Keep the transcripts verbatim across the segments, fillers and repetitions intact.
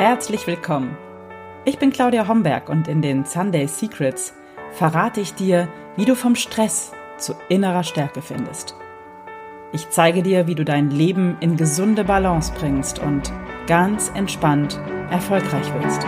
Herzlich willkommen. Ich bin Claudia Homberg und in den Sunday Secrets verrate ich dir, wie du vom Stress zu innerer Stärke findest. Ich zeige dir, wie du dein Leben in gesunde Balance bringst und ganz entspannt erfolgreich wirst.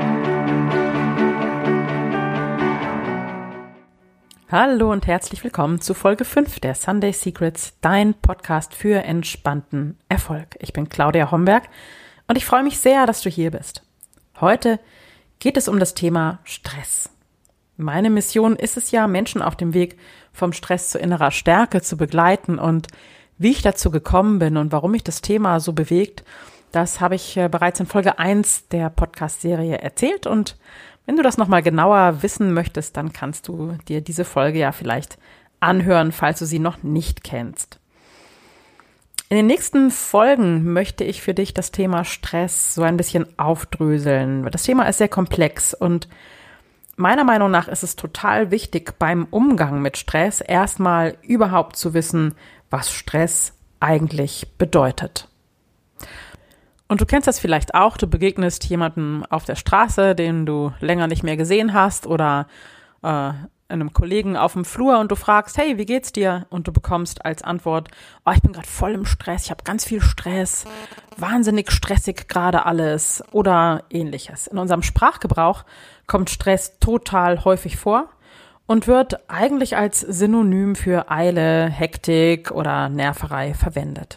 Hallo und herzlich willkommen zu Folge fünf der Sunday Secrets, dein Podcast für entspannten Erfolg. Ich bin Claudia Homberg und ich freue mich sehr, dass du hier bist. Heute geht es um das Thema Stress. Meine Mission ist es ja, Menschen auf dem Weg vom Stress zu innerer Stärke zu begleiten, und wie ich dazu gekommen bin und warum mich das Thema so bewegt, das habe ich bereits in Folge eins der Podcast-Serie erzählt, und wenn du das nochmal genauer wissen möchtest, dann kannst du dir diese Folge ja vielleicht anhören, falls du sie noch nicht kennst. In den nächsten Folgen möchte ich für dich das Thema Stress so ein bisschen aufdröseln. Das Thema ist sehr komplex und meiner Meinung nach ist es total wichtig, beim Umgang mit Stress erstmal überhaupt zu wissen, was Stress eigentlich bedeutet. Und du kennst das vielleicht auch, du begegnest jemandem auf der Straße, den du länger nicht mehr gesehen hast, oder äh, einem Kollegen auf dem Flur, und du fragst, hey, wie geht's dir? Und du bekommst als Antwort, oh, ich bin gerade voll im Stress, ich habe ganz viel Stress, wahnsinnig stressig gerade alles oder ähnliches. In unserem Sprachgebrauch kommt Stress total häufig vor und wird eigentlich als Synonym für Eile, Hektik oder Nerverei verwendet.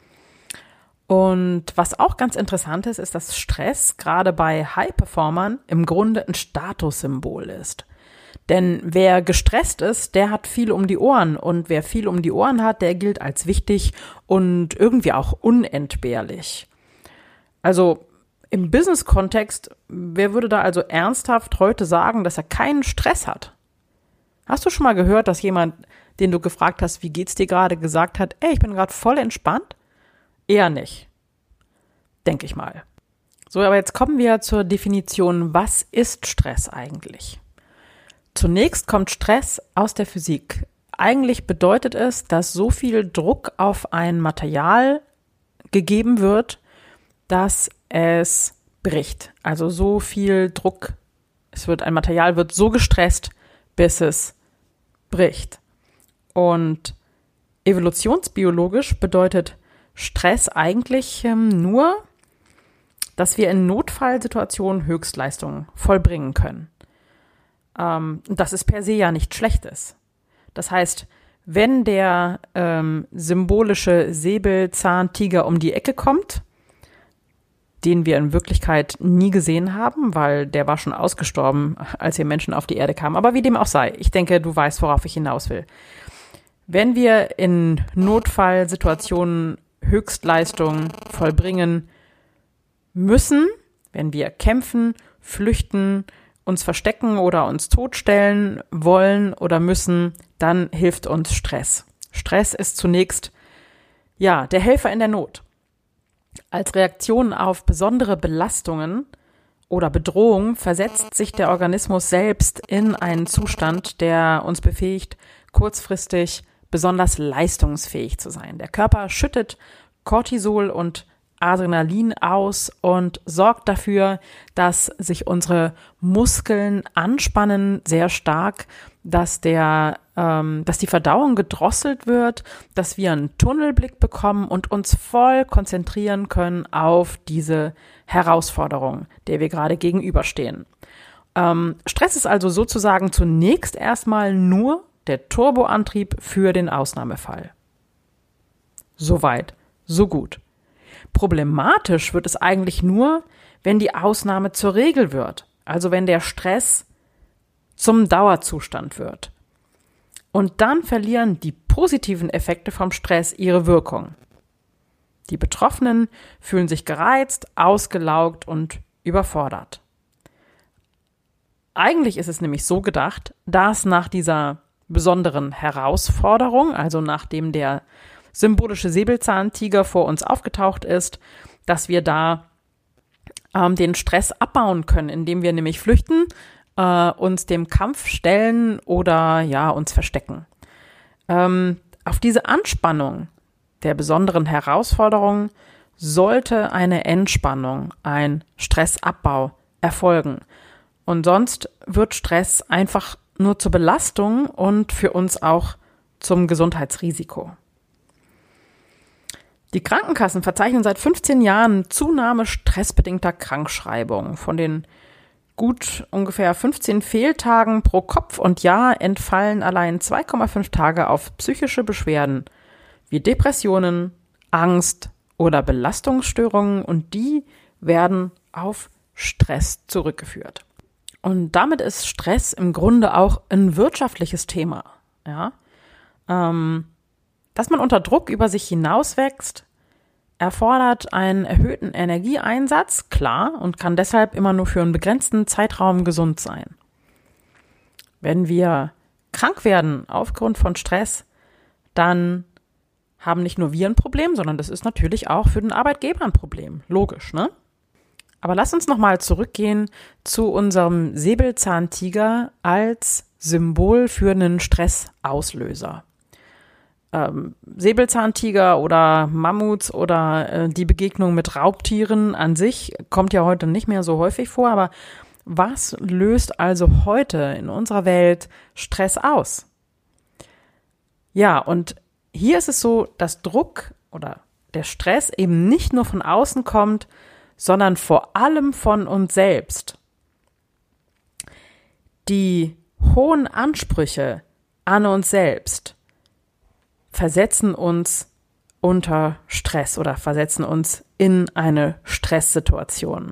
Und was auch ganz interessant ist, ist, dass Stress gerade bei High-Performern im Grunde ein Statussymbol ist. Denn wer gestresst ist, der hat viel um die Ohren, und wer viel um die Ohren hat, der gilt als wichtig und irgendwie auch unentbehrlich. Also im Business-Kontext, wer würde da also ernsthaft heute sagen, dass er keinen Stress hat? Hast du schon mal gehört, dass jemand, den du gefragt hast, wie geht's dir gerade, gesagt hat, ey, ich bin gerade voll entspannt? Eher nicht, denke ich mal. So, aber jetzt kommen wir zur Definition, was ist Stress eigentlich? Zunächst kommt Stress aus der Physik. Eigentlich bedeutet es, dass so viel Druck auf ein Material gegeben wird, dass es bricht. Also so viel Druck, es wird, ein Material wird so gestresst, bis es bricht. Und evolutionsbiologisch bedeutet Stress eigentlich ähm, nur, dass wir in Notfallsituationen Höchstleistungen vollbringen können. Ähm, das ist per se ja nichts Schlechtes. Das heißt, wenn der ähm, symbolische Säbelzahntiger um die Ecke kommt, den wir in Wirklichkeit nie gesehen haben, weil der war schon ausgestorben, als wir Menschen auf die Erde kamen. Aber wie dem auch sei, ich denke, du weißt, worauf ich hinaus will. Wenn wir in Notfallsituationen Höchstleistung vollbringen müssen, wenn wir kämpfen, flüchten, uns verstecken oder uns totstellen wollen oder müssen, dann hilft uns Stress. Stress ist zunächst, ja, der Helfer in der Not. Als Reaktion auf besondere Belastungen oder Bedrohung versetzt sich der Organismus selbst in einen Zustand, der uns befähigt, kurzfristig besonders leistungsfähig zu sein. Der Körper schüttet Cortisol und Adrenalin aus und sorgt dafür, dass sich unsere Muskeln anspannen sehr stark, dass der, ähm, dass die Verdauung gedrosselt wird, dass wir einen Tunnelblick bekommen und uns voll konzentrieren können auf diese Herausforderung, der wir gerade gegenüberstehen. Ähm, Stress ist also sozusagen zunächst erstmal nur der Turboantrieb für den Ausnahmefall. Soweit, so gut. Problematisch wird es eigentlich nur, wenn die Ausnahme zur Regel wird, also wenn der Stress zum Dauerzustand wird. Und dann verlieren die positiven Effekte vom Stress ihre Wirkung. Die Betroffenen fühlen sich gereizt, ausgelaugt und überfordert. Eigentlich ist es nämlich so gedacht, dass nach dieser besonderen Herausforderung, also nachdem der symbolische Säbelzahntiger vor uns aufgetaucht ist, dass wir da ähm, den Stress abbauen können, indem wir nämlich flüchten, äh, uns dem Kampf stellen oder ja uns verstecken. Ähm, auf diese Anspannung der besonderen Herausforderung sollte eine Entspannung, ein Stressabbau erfolgen. Und sonst wird Stress einfach nur zur Belastung und für uns auch zum Gesundheitsrisiko. Die Krankenkassen verzeichnen seit fünfzehn Jahren Zunahme stressbedingter Krankschreibungen. Von den gut ungefähr fünfzehn Fehltagen pro Kopf und Jahr entfallen allein zwei Komma fünf Tage auf psychische Beschwerden wie Depressionen, Angst oder Belastungsstörungen, und die werden auf Stress zurückgeführt. Und damit ist Stress im Grunde auch ein wirtschaftliches Thema. Ja? Ähm, dass man unter Druck über sich hinauswächst, erfordert einen erhöhten Energieeinsatz, klar, und kann deshalb immer nur für einen begrenzten Zeitraum gesund sein. Wenn wir krank werden aufgrund von Stress, dann haben nicht nur wir ein Problem, sondern das ist natürlich auch für den Arbeitgeber ein Problem. Logisch, ne? Aber lass uns nochmal zurückgehen zu unserem Säbelzahntiger als Symbol für einen Stressauslöser. Ähm, Säbelzahntiger oder Mammuts oder äh, die Begegnung mit Raubtieren an sich kommt ja heute nicht mehr so häufig vor, aber was löst also heute in unserer Welt Stress aus? Ja, und hier ist es so, dass Druck oder der Stress eben nicht nur von außen kommt, sondern vor allem von uns selbst. Die hohen Ansprüche an uns selbst versetzen uns unter Stress oder versetzen uns in eine Stresssituation.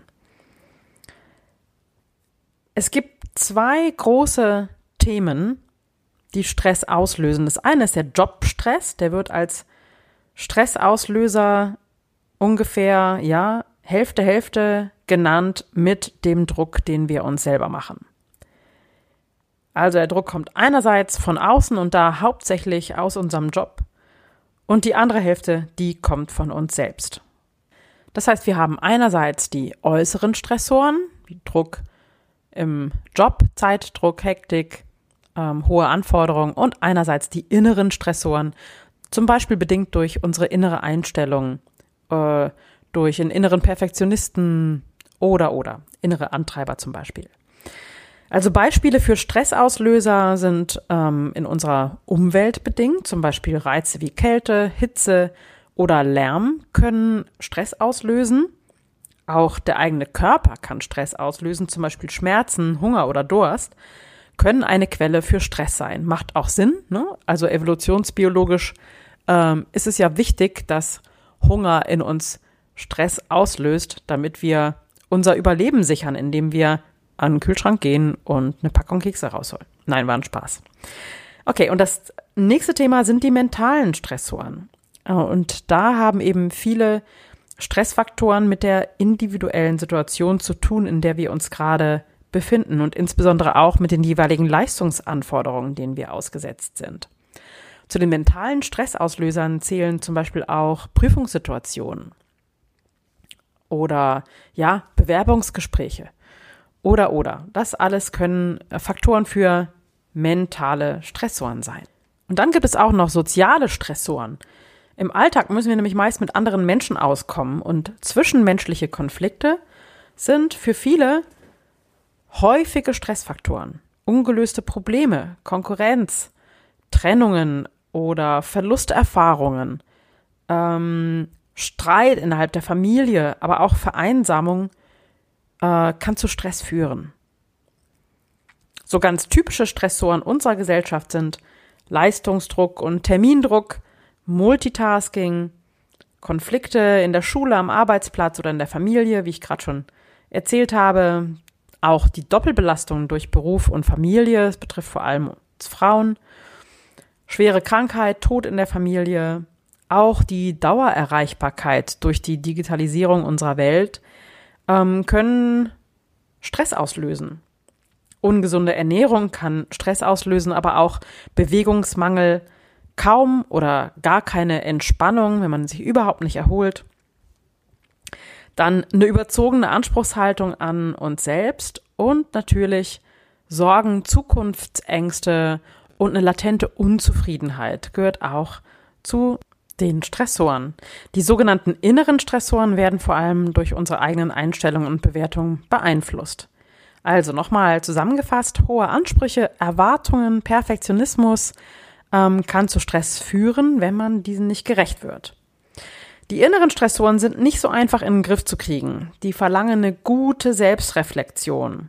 Es gibt zwei große Themen, die Stress auslösen. Das eine ist der Jobstress, der wird als Stressauslöser ungefähr, ja, Hälfte, Hälfte genannt mit dem Druck, den wir uns selber machen. Also der Druck kommt einerseits von außen und da hauptsächlich aus unserem Job, und die andere Hälfte, die kommt von uns selbst. Das heißt, wir haben einerseits die äußeren Stressoren, wie Druck im Job, Zeitdruck, Hektik, ähm, hohe Anforderungen, und einerseits die inneren Stressoren, zum Beispiel bedingt durch unsere innere Einstellung, äh, durch einen inneren Perfektionisten oder oder innere Antreiber zum Beispiel. Also Beispiele für Stressauslöser sind ähm, in unserer Umwelt bedingt, zum Beispiel Reize wie Kälte, Hitze oder Lärm können Stress auslösen. Auch der eigene Körper kann Stress auslösen, zum Beispiel Schmerzen, Hunger oder Durst können eine Quelle für Stress sein. Macht auch Sinn, ne? Also evolutionsbiologisch ähm, ist es ja wichtig, dass Hunger in uns Stress auslöst, damit wir unser Überleben sichern, indem wir an den Kühlschrank gehen und eine Packung Kekse rausholen. Nein, war ein Spaß. Okay, und das nächste Thema sind die mentalen Stressoren. Und da haben eben viele Stressfaktoren mit der individuellen Situation zu tun, in der wir uns gerade befinden, und insbesondere auch mit den jeweiligen Leistungsanforderungen, denen wir ausgesetzt sind. Zu den mentalen Stressauslösern zählen zum Beispiel auch Prüfungssituationen oder ja, Bewerbungsgespräche oder oder. Das alles können Faktoren für mentale Stressoren sein. Und dann gibt es auch noch soziale Stressoren. Im Alltag müssen wir nämlich meist mit anderen Menschen auskommen, und zwischenmenschliche Konflikte sind für viele häufige Stressfaktoren. Ungelöste Probleme, Konkurrenz, Trennungen oder Verlusterfahrungen, ähm, Streit innerhalb der Familie, aber auch Vereinsamung äh, kann zu Stress führen. So ganz typische Stressoren unserer Gesellschaft sind Leistungsdruck und Termindruck, Multitasking, Konflikte in der Schule, am Arbeitsplatz oder in der Familie, wie ich gerade schon erzählt habe, auch die Doppelbelastung durch Beruf und Familie, das betrifft vor allem uns Frauen, schwere Krankheit, Tod in der Familie, auch die Dauererreichbarkeit durch die Digitalisierung unserer Welt ähm, können Stress auslösen. Ungesunde Ernährung kann Stress auslösen, aber auch Bewegungsmangel, kaum oder gar keine Entspannung, wenn man sich überhaupt nicht erholt. Dann eine überzogene Anspruchshaltung an uns selbst und natürlich Sorgen, Zukunftsängste und eine latente Unzufriedenheit gehört auch zu Den Stressoren. Die sogenannten inneren Stressoren werden vor allem durch unsere eigenen Einstellungen und Bewertungen beeinflusst. Also nochmal zusammengefasst, hohe Ansprüche, Erwartungen, Perfektionismus ähm, kann zu Stress führen, wenn man diesen nicht gerecht wird. Die inneren Stressoren sind nicht so einfach in den Griff zu kriegen. Die verlangen eine gute Selbstreflexion.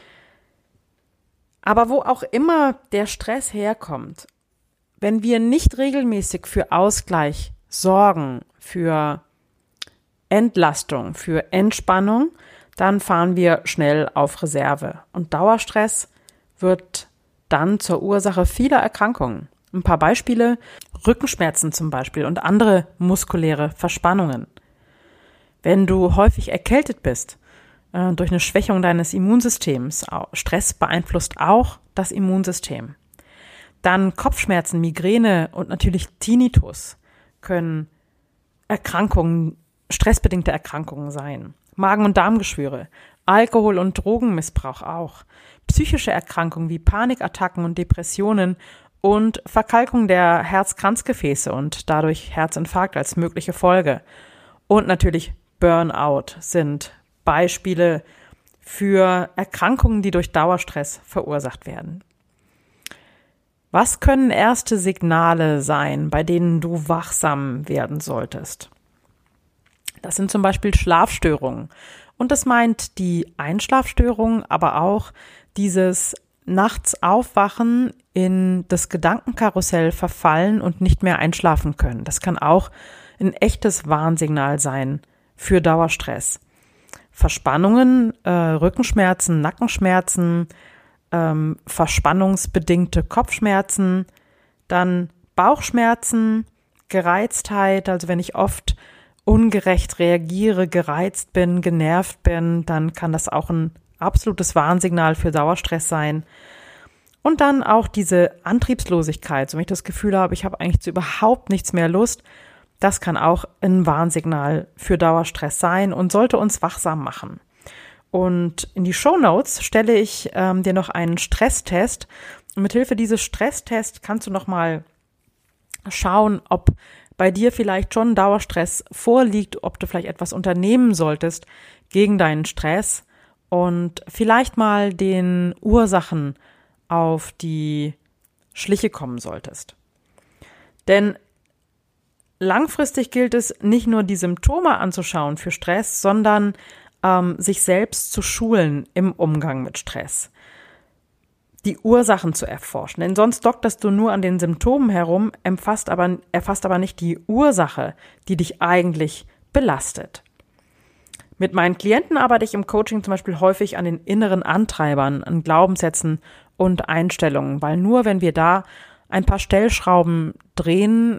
Aber wo auch immer der Stress herkommt, wenn wir nicht regelmäßig für Ausgleich sorgen, für Entlastung, für Entspannung, dann fahren wir schnell auf Reserve. Und Dauerstress wird dann zur Ursache vieler Erkrankungen. Ein paar Beispiele: Rückenschmerzen zum Beispiel und andere muskuläre Verspannungen. Wenn du häufig erkältet bist, äh, durch eine Schwächung deines Immunsystems, Stress beeinflusst auch das Immunsystem. Dann Kopfschmerzen, Migräne und natürlich Tinnitus können Erkrankungen, stressbedingte Erkrankungen sein. Magen- und Darmgeschwüre, Alkohol- und Drogenmissbrauch auch. Psychische Erkrankungen wie Panikattacken und Depressionen und Verkalkung der Herz-Kranzgefäße und dadurch Herzinfarkt als mögliche Folge. Und natürlich Burnout sind Beispiele für Erkrankungen, die durch Dauerstress verursacht werden. Was können erste Signale sein, bei denen du wachsam werden solltest? Das sind zum Beispiel Schlafstörungen. Und das meint die Einschlafstörung, aber auch dieses nachts aufwachen, in das Gedankenkarussell verfallen und nicht mehr einschlafen können. Das kann auch ein echtes Warnsignal sein für Dauerstress. Verspannungen, äh, Rückenschmerzen, Nackenschmerzen, ähm, verspannungsbedingte Kopfschmerzen, dann Bauchschmerzen, Gereiztheit, also wenn ich oft ungerecht reagiere, gereizt bin, genervt bin, dann kann das auch ein absolutes Warnsignal für Dauerstress sein. Und dann auch diese Antriebslosigkeit, so wenn ich das Gefühl habe, ich habe eigentlich zu überhaupt nichts mehr Lust, das kann auch ein Warnsignal für Dauerstress sein und sollte uns wachsam machen. Und in die Shownotes stelle ich ähm, dir noch einen Stresstest. Und mithilfe dieses Stresstests kannst du nochmal schauen, ob bei dir vielleicht schon Dauerstress vorliegt, ob du vielleicht etwas unternehmen solltest gegen deinen Stress und vielleicht mal den Ursachen auf die Schliche kommen solltest. Denn langfristig gilt es, nicht nur die Symptome anzuschauen für Stress, sondern ähm, sich selbst zu schulen im Umgang mit Stress. Die Ursachen zu erforschen. Denn sonst dokterst du nur an den Symptomen herum, erfasst aber, erfasst aber nicht die Ursache, die dich eigentlich belastet. Mit meinen Klienten arbeite ich im Coaching zum Beispiel häufig an den inneren Antreibern, an Glaubenssätzen und Einstellungen, weil nur wenn wir da ein paar Stellschrauben drehen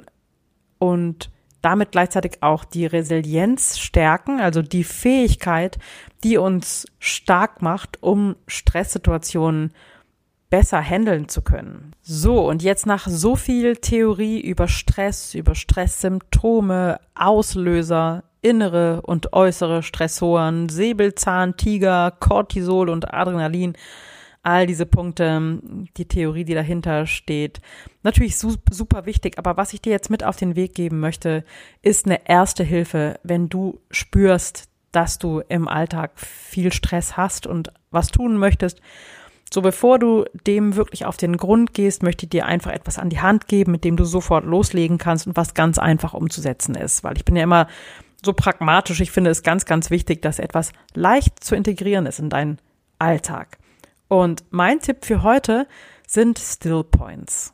und damit gleichzeitig auch die Resilienz stärken, also die Fähigkeit, die uns stark macht, um Stresssituationen besser handeln zu können. So, und jetzt nach so viel Theorie über Stress, über Stresssymptome, Auslöser, innere und äußere Stressoren, Säbelzahntiger, Cortisol und Adrenalin, all diese Punkte, die Theorie, die dahinter steht, natürlich super wichtig. Aber was ich dir jetzt mit auf den Weg geben möchte, ist eine erste Hilfe, wenn du spürst, dass du im Alltag viel Stress hast und was tun möchtest. So, bevor du dem wirklich auf den Grund gehst, möchte ich dir einfach etwas an die Hand geben, mit dem du sofort loslegen kannst und was ganz einfach umzusetzen ist. Weil ich bin ja immer so pragmatisch. Ich finde es ganz, ganz wichtig, dass etwas leicht zu integrieren ist in deinen Alltag. Und mein Tipp für heute sind Still Points.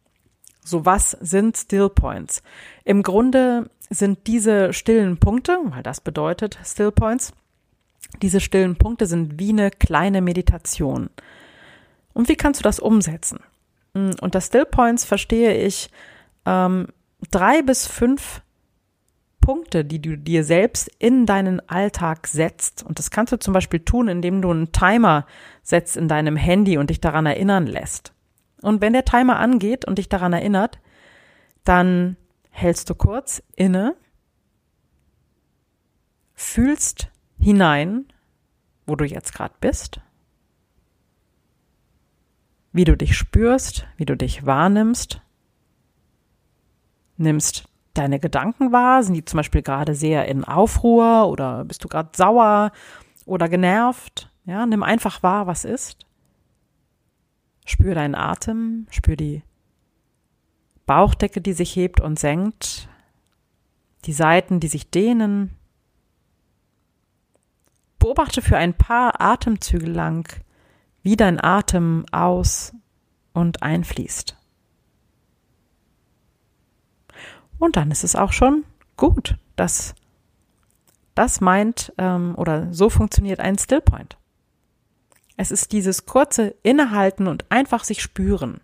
So, was sind Still Points? Im Grunde sind diese stillen Punkte, weil das bedeutet Still Points, diese stillen Punkte sind wie eine kleine Meditation. Und wie kannst du das umsetzen? Unter Still Points verstehe ich ähm, drei bis fünf Punkte, die du dir selbst in deinen Alltag setzt. Und das kannst du zum Beispiel tun, indem du einen Timer setzt in deinem Handy und dich daran erinnern lässt. Und wenn der Timer angeht und dich daran erinnert, dann hältst du kurz inne, fühlst hinein, wo du jetzt gerade bist, wie du dich spürst, wie du dich wahrnimmst, nimmst deine Gedanken wahr? Sind die zum Beispiel gerade sehr in Aufruhr oder bist du gerade sauer oder genervt? Ja, nimm einfach wahr, was ist. Spür deinen Atem, spür die Bauchdecke, die sich hebt und senkt, die Seiten, die sich dehnen. Beobachte für ein paar Atemzüge lang, wie dein Atem aus- und einfließt. Und dann ist es auch schon gut. Das, das meint ähm, oder so funktioniert ein Stillpoint. Es ist dieses kurze Innehalten und einfach sich spüren.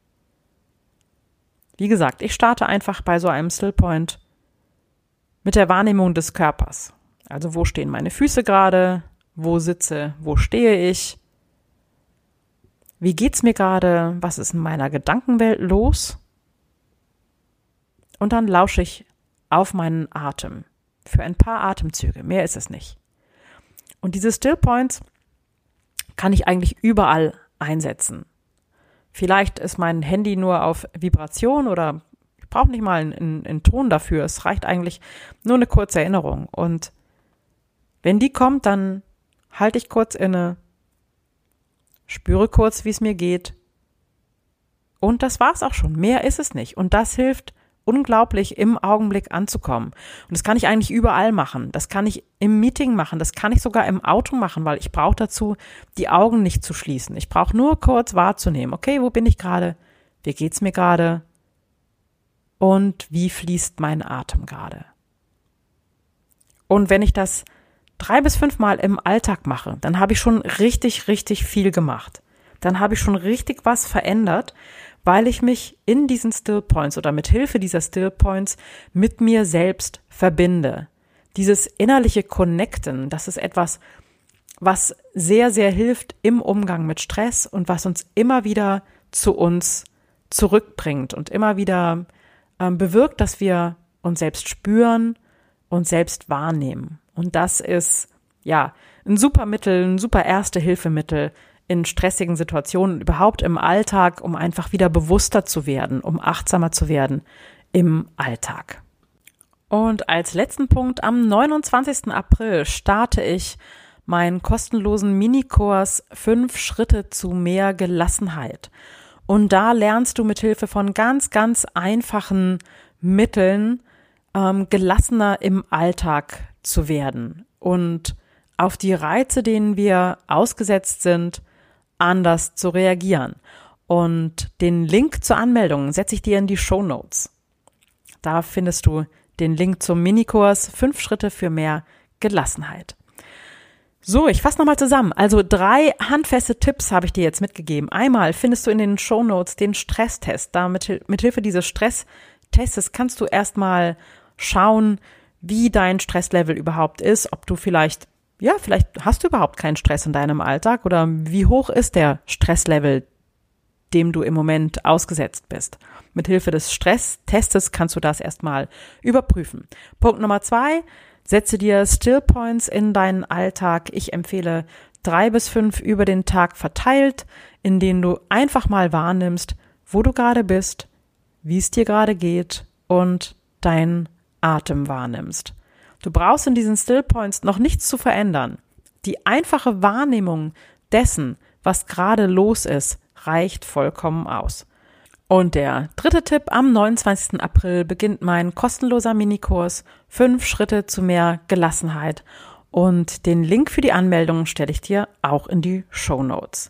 Wie gesagt, ich starte einfach bei so einem Stillpoint mit der Wahrnehmung des Körpers. Also wo stehen meine Füße gerade? Wo sitze? Wo stehe ich? Wie geht's mir gerade? Was ist in meiner Gedankenwelt los? Und dann lausche ich auf meinen Atem für ein paar Atemzüge. Mehr ist es nicht. Und diese Stillpoints kann ich eigentlich überall einsetzen. Vielleicht ist mein Handy nur auf Vibration oder ich brauche nicht mal einen, einen Ton dafür. Es reicht eigentlich nur eine kurze Erinnerung. Und wenn die kommt, dann halte ich kurz inne, spüre kurz, wie es mir geht. Und das war's auch schon. Mehr ist es nicht. Und das hilft unglaublich, im Augenblick anzukommen. Und das kann ich eigentlich überall machen. Das kann ich im Meeting machen. Das kann ich sogar im Auto machen, weil ich brauche dazu, die Augen nicht zu schließen. Ich brauche nur kurz wahrzunehmen. Okay, wo bin ich gerade? Wie geht's mir gerade? Und wie fließt mein Atem gerade? Und wenn ich das drei bis fünf Mal im Alltag mache, dann habe ich schon richtig, richtig viel gemacht. Dann habe ich schon richtig was verändert, weil ich mich in diesen Stillpoints oder mit Hilfe dieser Stillpoints mit mir selbst verbinde. Dieses innerliche Connecten, das ist etwas, was sehr, sehr hilft im Umgang mit Stress und was uns immer wieder zu uns zurückbringt und immer wieder ähm, bewirkt, dass wir uns selbst spüren und selbst wahrnehmen. Und das ist, ja, ein super Mittel, ein super Erste-Hilfemittel in stressigen Situationen, überhaupt im Alltag, um einfach wieder bewusster zu werden, um achtsamer zu werden im Alltag. Und als letzten Punkt, am neunundzwanzigsten April starte ich meinen kostenlosen Minikurs Fünf Schritte zu mehr Gelassenheit. Und da lernst du mit Hilfe von ganz, ganz einfachen Mitteln ähm, gelassener im Alltag zu werden und auf die Reize, denen wir ausgesetzt sind, anders zu reagieren. Und den Link zur Anmeldung setze ich dir in die Shownotes. Da findest du den Link zum Minikurs Fünf Schritte für mehr Gelassenheit. So, ich fasse nochmal zusammen. Also drei handfeste Tipps habe ich dir jetzt mitgegeben. Einmal findest du in den Shownotes den Stresstest. Da mit, mit Hilfe dieses Stresstests kannst du erstmal schauen, wie dein Stresslevel überhaupt ist, ob du vielleicht Ja, vielleicht hast du überhaupt keinen Stress in deinem Alltag oder wie hoch ist der Stresslevel, dem du im Moment ausgesetzt bist. Mithilfe des Stresstestes kannst du das erstmal überprüfen. Punkt Nummer zwei, setze dir Stillpoints in deinen Alltag. Ich empfehle drei bis fünf über den Tag verteilt, in denen du einfach mal wahrnimmst, wo du gerade bist, wie es dir gerade geht und deinen Atem wahrnimmst. Du brauchst in diesen Stillpoints noch nichts zu verändern. Die einfache Wahrnehmung dessen, was gerade los ist, reicht vollkommen aus. Und der dritte Tipp, am neunundzwanzigsten April beginnt mein kostenloser Minikurs Fünf Schritte zu mehr Gelassenheit. Und den Link für die Anmeldung stelle ich dir auch in die Shownotes.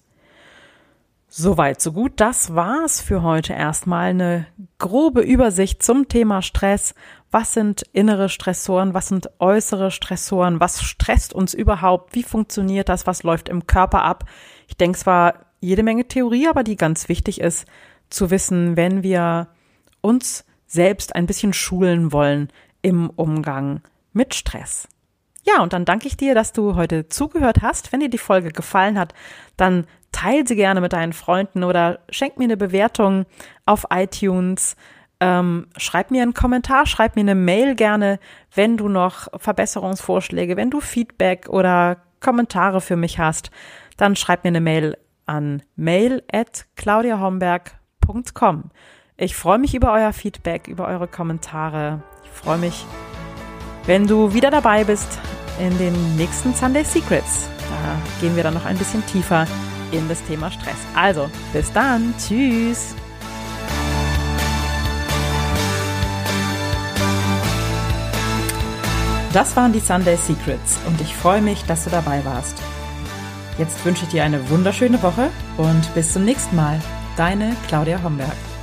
Soweit, so gut. Das war's für heute erstmal. Eine grobe Übersicht zum Thema Stress. Was sind innere Stressoren? Was sind äußere Stressoren? Was stresst uns überhaupt? Wie funktioniert das? Was läuft im Körper ab? Ich denke, es war jede Menge Theorie, aber die ganz wichtig ist, zu wissen, wenn wir uns selbst ein bisschen schulen wollen im Umgang mit Stress. Ja, und dann danke ich dir, dass du heute zugehört hast. Wenn dir die Folge gefallen hat, dann teile sie gerne mit deinen Freunden oder schenk mir eine Bewertung auf iTunes. Ähm, schreib mir einen Kommentar, schreib mir eine Mail gerne, wenn du noch Verbesserungsvorschläge, wenn du Feedback oder Kommentare für mich hast, dann schreib mir eine Mail an mail at claudia homberg punkt com. Ich freue mich über euer Feedback, über eure Kommentare. Ich freue mich, wenn du wieder dabei bist in den nächsten Sunday Secrets. Da gehen wir dann noch ein bisschen tiefer in das Thema Stress. Also, bis dann. Tschüss. Das waren die Sunday Secrets und ich freue mich, dass du dabei warst. Jetzt wünsche ich dir eine wunderschöne Woche und bis zum nächsten Mal. Deine Claudia Homberg.